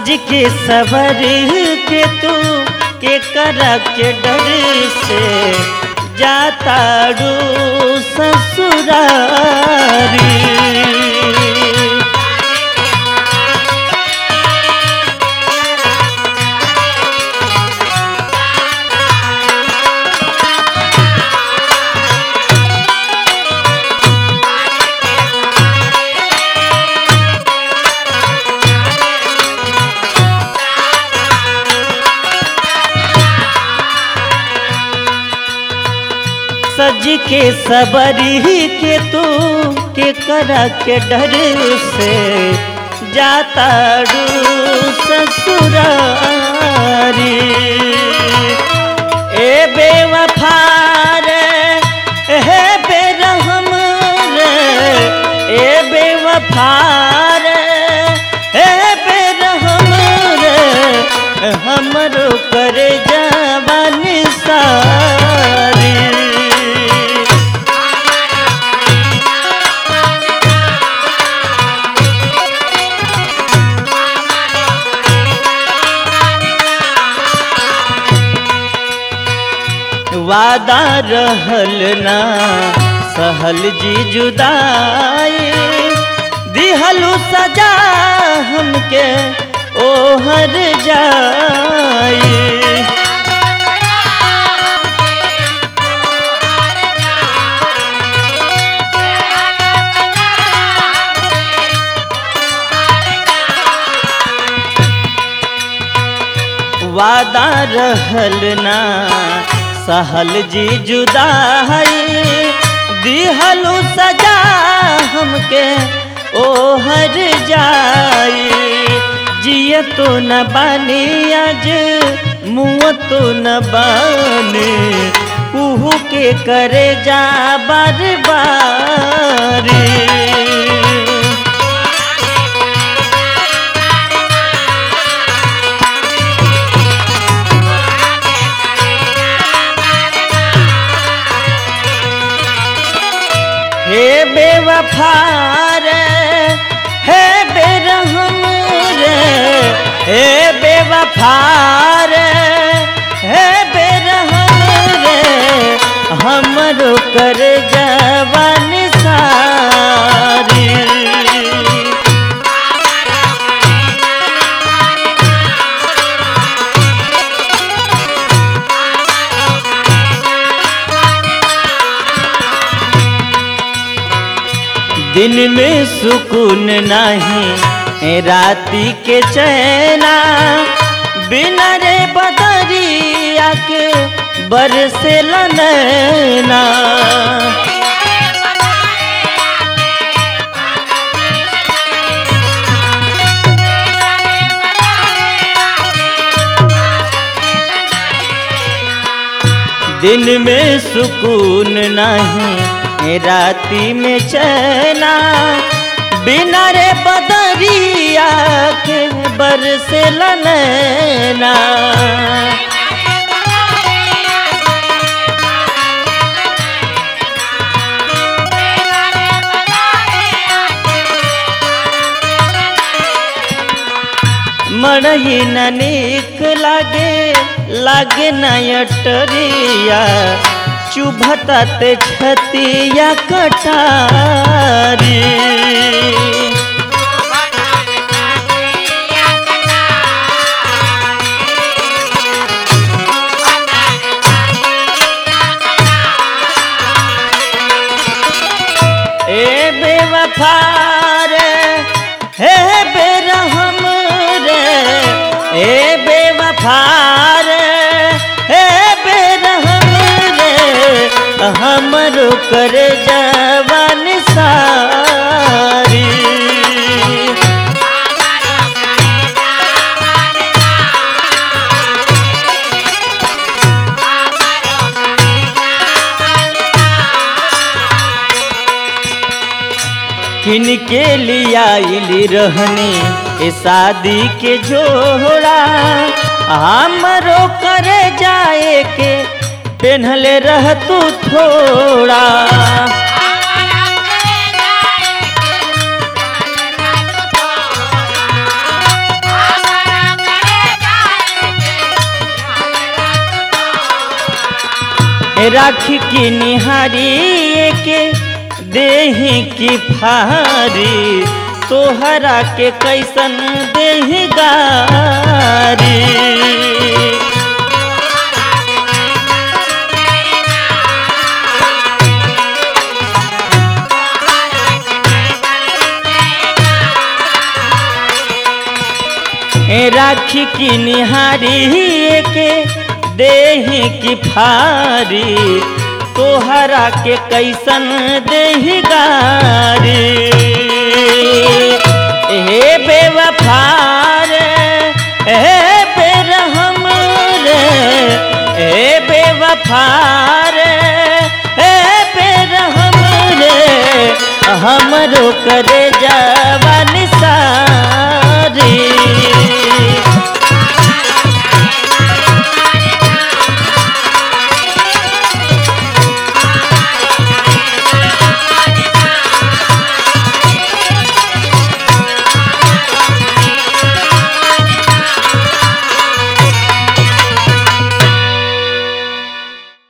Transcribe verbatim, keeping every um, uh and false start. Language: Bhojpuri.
सज के सवर के तू के करा के डर से जाता रू ससुरारी। सज के सबरी के तू के करा के डर से जाता रू ससुरारी। ए बेवफा रे ए बेरहम रे ए बेवफा रे ए बेरहम रे हमरो कर जवानी सारी। वादा रहल ना सहल जी जुदाई, दिहलु सजा हमके ओहर जाई। वादा रहल ना सहल जी जुदाई, दिहलु सजा हमके ओहर जाई। जिय तो न बानी आज मुँह तो न बानी, कुहू के करे जा बार बारी। हे बेवफा रे हे बेरहम रे हे बेवफा रे हे बेरहम रे हमरो कर जवानी सारी। दिन में सुकून नहीं राती के चैना, बिना रे बदरिया के बरसे नैना। दिन में सुकून नहीं राती में चैना, बिना रे बदरिया के बरसे नैना। मरही न नीक लागे लागे न अटरिया, चुभता ते छतिया कटारी। ए बेवफा रे हे बेरहम रे ए बेवफा रे हे बेरहम रे हमरो कर जवानी सारी। किनके लिया इली रहनी ए शादी के जोड़ा, हमरो करे जाए के पेन्हले रह तू थोड़ा। राखी की निहारी के देही की फारी तोहरा के कैसन देही गारी। राखी की निहारी के देही की फारी तोहरा के कैसन देही गारी। हे बेवफा रे हे बेरहम रे हे बेवफा रे हे बेरहम रे हमरो करे जवानी